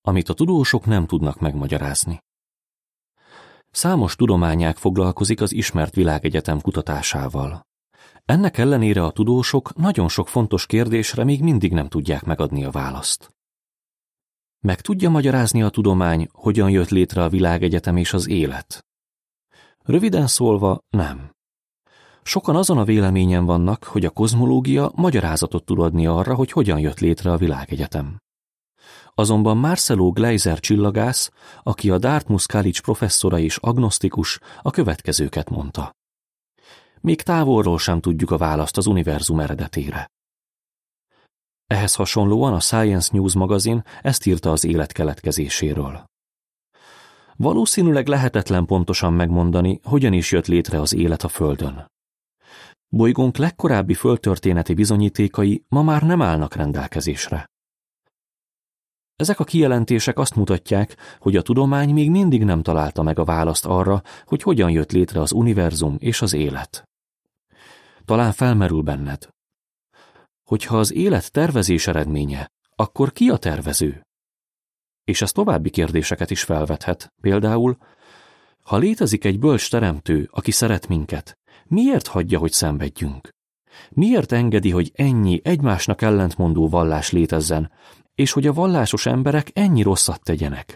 amit a tudósok nem tudnak megmagyarázni. Számos tudományág foglalkozik az ismert világegyetem kutatásával. Ennek ellenére a tudósok nagyon sok fontos kérdésre még mindig nem tudják megadni a választ. Meg tudja magyarázni a tudomány, hogyan jött létre a világegyetem és az élet? Röviden szólva, nem. Sokan azon a véleményen vannak, hogy a kozmológia magyarázatot tud adni arra, hogy hogyan jött létre a világegyetem. Azonban Marcelo Gleiser csillagász, aki a Dartmouth College professzora és agnosztikus, a következőket mondta. Még távolról sem tudjuk a választ az univerzum eredetére. Ehhez hasonlóan a Science News magazin ezt írta az élet keletkezéséről. Valószínűleg lehetetlen pontosan megmondani, hogyan is jött létre az élet a Földön. Bolygónk legkorábbi földtörténeti bizonyítékai ma már nem állnak rendelkezésre. Ezek a kijelentések azt mutatják, hogy a tudomány még mindig nem találta meg a választ arra, hogy hogyan jött létre az univerzum és az élet. Talán felmerül benned. Hogyha az élet tervezés eredménye, akkor ki a tervező? És ez további kérdéseket is felvethet. Például, ha létezik egy bölcs teremtő, aki szeret minket, miért hagyja, hogy szenvedjünk? Miért engedi, hogy ennyi egymásnak ellentmondó vallás létezzen, és hogy a vallásos emberek ennyi rosszat tegyenek?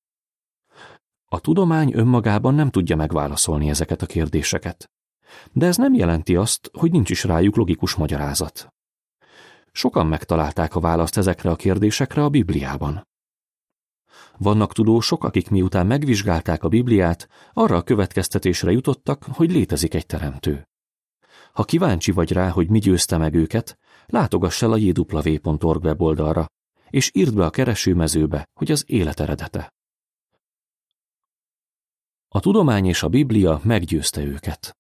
A tudomány önmagában nem tudja megválaszolni ezeket a kérdéseket. De ez nem jelenti azt, hogy nincs is rájuk logikus magyarázat. Sokan megtalálták a választ ezekre a kérdésekre a Bibliában. Vannak tudósok, akik miután megvizsgálták a Bibliát, arra a következtetésre jutottak, hogy létezik egy teremtő. Ha kíváncsi vagy rá, hogy mi győzte meg őket, látogass el a jw.org weboldalra, és írd be a keresőmezőbe, hogy az élet eredete. A tudomány és a Biblia meggyőzte őket.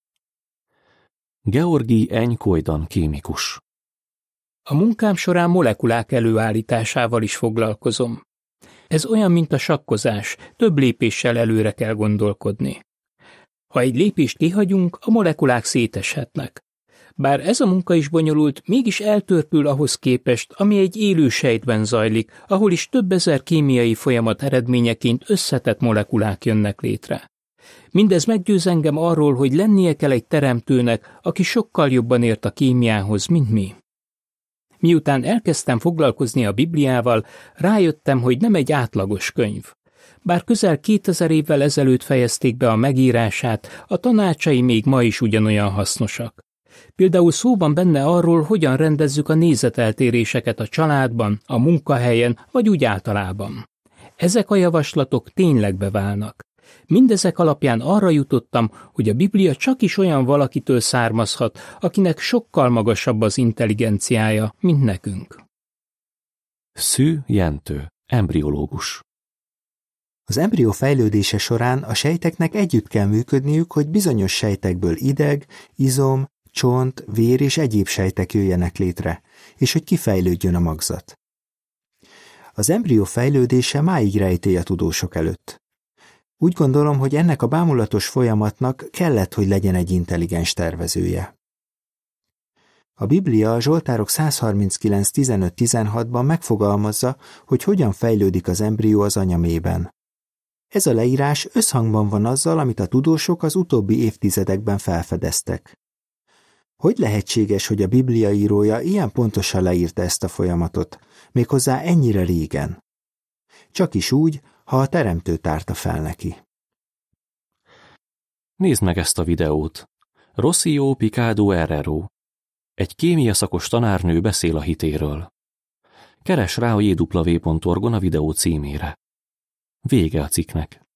Georgi Enykoidan kémikus. A munkám során molekulák előállításával is foglalkozom. Ez olyan, mint a sakkozás, több lépéssel előre kell gondolkodni. Ha egy lépést kihagyunk, a molekulák széteshetnek. Bár ez a munka is bonyolult, mégis eltörpül ahhoz képest, ami egy élő sejtben zajlik, ahol is több ezer kémiai folyamat eredményeként összetett molekulák jönnek létre. Mindez meggyőz engem arról, hogy lennie kell egy teremtőnek, aki sokkal jobban ért a kémiához, mint mi. Miután elkezdtem foglalkozni a Bibliával, rájöttem, hogy nem egy átlagos könyv. Bár közel 2000 évvel ezelőtt fejezték be a megírását, a tanácsai még ma is ugyanolyan hasznosak. Például szó van benne arról, hogyan rendezzük a nézeteltéréseket a családban, a munkahelyen, vagy úgy általában. Ezek a javaslatok tényleg beválnak. Mindezek alapján arra jutottam, hogy a Biblia csakis olyan valakitől származhat, akinek sokkal magasabb az intelligenciája, mint nekünk. Szű Jentő, embriológus. Az embrió fejlődése során a sejteknek együtt kell működniük, hogy bizonyos sejtekből ideg, izom, csont, vér és egyéb sejtek jöjjenek létre, és hogy kifejlődjön a magzat. Az embrió fejlődése máig rejtély a tudósok előtt. Úgy gondolom, hogy ennek a bámulatos folyamatnak kellett, hogy legyen egy intelligens tervezője. A Biblia a Zsoltárok 139.15-16-ban megfogalmazza, hogy hogyan fejlődik az embrió az anyamében. Ez a leírás összhangban van azzal, amit a tudósok az utóbbi évtizedekben felfedeztek. Hogy lehetséges, hogy a Biblia írója ilyen pontosan leírta ezt a folyamatot, méghozzá ennyire régen? Csak is úgy, ha a teremtő tárta fel neki. Nézd meg ezt a videót. Rossio Picado Herrero. Egy kémiaszakos tanárnő beszél a hitéről. Keres rá a jw.org-on a videó címére. Vége a cikknek.